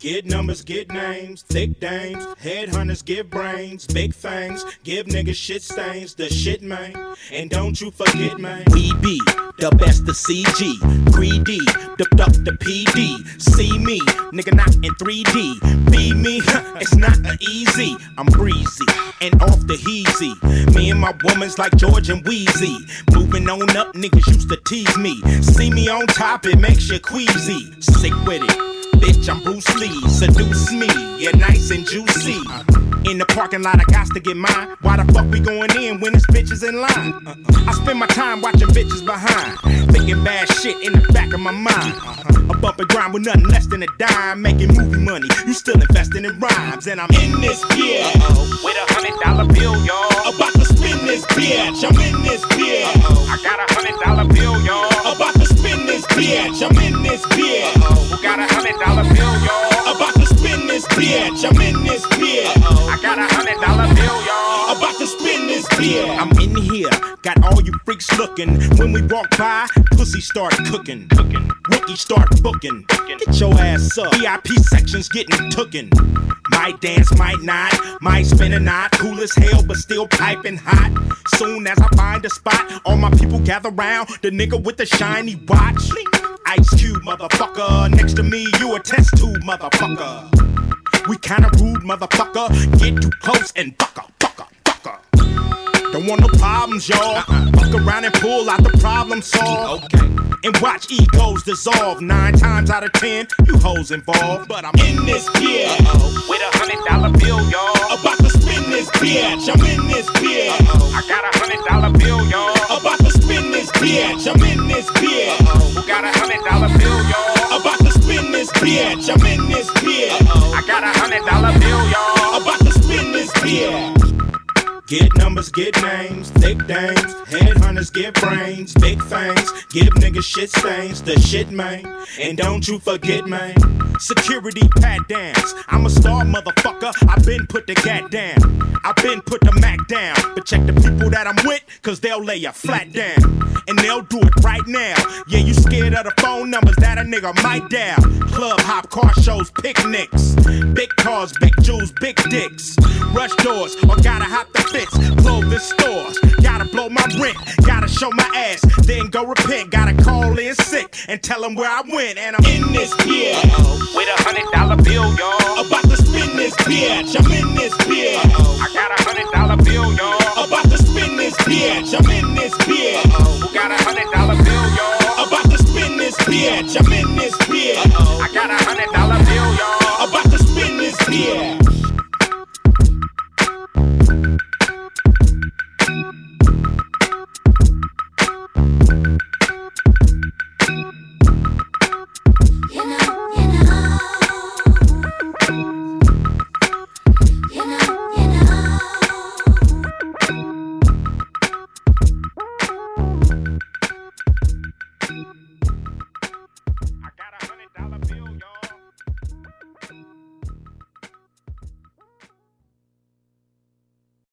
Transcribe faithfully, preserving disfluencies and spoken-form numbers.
Get numbers, get names, thick dames, headhunters give brains, big things, give niggas shit stains, the shit man, and don't you forget man. We be the best of C G, greedy, dipped up the P D, see me, nigga not in three D, be me, it's not a easy, I'm breezy, and off the heezy, me and my woman's like George and Wheezy, moving on up, niggas used to tease me, see me on top, it makes you queasy, sick with it. Bitch, I'm Bruce Lee, seduce me, yeah, nice and juicy. In the parking lot, I got to get mine. Why the fuck we going in when this bitch is in line? I spend my time watching bitches behind, thinking bad shit in the back of my mind. A bump and grind with nothing less than a dime, making movie money. You still investing in rhymes, and I'm in this bitch. Uh-oh. With a hundred dollar bill, y'all. About to spin this bitch. I'm in this bitch. Uh-oh. I got a hundred dollar bill, y'all. About to spin this bitch. I'm in this bitch. Uh-oh. Who got a hundred dollar bill, y'all? About to spin this bitch. I'm in this bitch. Uh-oh. I got a hundred dollar bill, y'all. About to spin this bitch. I'm in here, got all you freaks looking. When we walk by, pussy start cooking. Cooking. Rookie start booking. Get your ass up. V I P sections getting tooken. Might dance, might not. Might spin a knot. Cool as hell, but still piping hot. Soon as I find a spot, all my people gather round. The nigga with the shiny watch. Ice Cube, motherfucker. Next to me, you a test tube, motherfucker. We kinda rude, motherfucker. Get too close and fucker, fucker, fucker. Don't want no problems, y'all. Uh-uh. Fuck around and pull out the problem solved. Okay. And watch egos dissolve. Nine times out of ten, you hoes involved. But I'm in this bitch. Uh-oh. With a hundred dollar bill, y'all. About to spin this bitch. I'm in this bitch. Uh-oh. I got a hundred dollar bill, y'all. About to spin this bitch. I'm in this bitch. Uh-oh. Who got a hundred dollar bill, y'all? About to spin this bitch. I'm in this bitch. Uh-oh. I got a hundred dollar bill, y'all. About to spin this bitch. Get numbers, get names, thick dames, headhunters get brains, big things, give niggas shit stains, the shit man, and don't you forget man, security pat downs, I'm a star motherfucker, I been put the gat down, I been put the Mac down, but check the people that I'm with, cause they'll lay you flat down, and they'll do it right now, yeah you scared of the phone numbers that a nigga might dial, club hop, car shows, picnics, big cars, big jewels, big dicks, rush doors, or gotta hop the fence, clothing stores, gotta blow my rent, gotta show my ass, then go repent, gotta call in sick and tell them where I went, and I'm in this bitch. Uh-oh. With a hundred dollar bill, y'all. About to spin this bitch. I'm in this bitch. Uh-oh. I got a hundred dollar bill, y'all. About to spin this bitch. I'm in this bitch. Uh-oh. Who got a hundred dollar bill, y'all? About to spin this bitch. I'm in this